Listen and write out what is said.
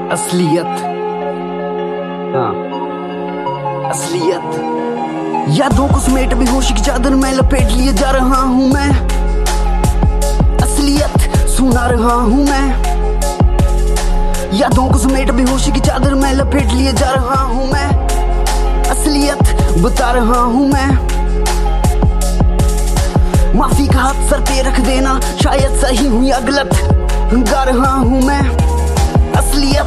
असलियत, हाँ असलियत। यादों को समेट बेहोशी की चादर में लपेट लिए जा रहा हूँ मैं। असलियत सुना रहा हूँ मैं। यादों को समेट बेहोशी की चादर में लपेट लिए जा रहा हूँ मैं। असलियत बता रहा हूँ मैं। माफी का हाथ सर पे रख देना, शायद सही हुई या गलत गा रहा हूँ मैं। असलियत